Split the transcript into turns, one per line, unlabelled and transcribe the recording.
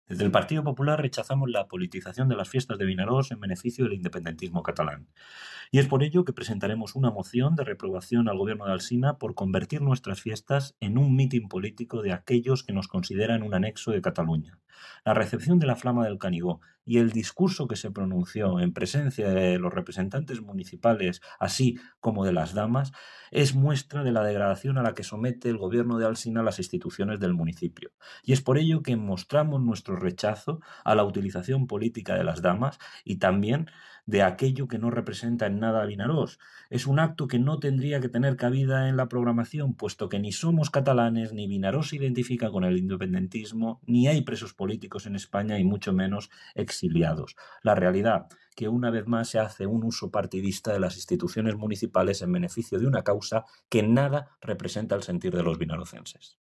Desde el Partido Popular rechazamos la politización de las fiestas de Vinaròs en beneficio del independentismo catalán. Y es por ello que presentaremos una moción de reprobación al gobierno de Alsina por convertir nuestras fiestas en un mitin político de aquellos que nos consideran un anexo de Cataluña. La recepción de la Flama del Canigó y el discurso que se pronunció en presencia de los representantes municipales, así como de las damas, es muestra de la degradación a la que somete el gobierno de Alsina las instituciones del municipio. Y es por ello que mostramos nuestro rechazo a la utilización política de las damas y también de aquello que no representa en nada a Vinaròs. Es un acto que no tendría que tener cabida en la programación, puesto que ni somos catalanes, ni Vinaròs se identifica con el independentismo, ni hay presos políticos en España y mucho menos exiliados. La realidad, que una vez más se hace un uso partidista de las instituciones municipales en beneficio de una causa que en nada representa el sentir de los vinarocenses.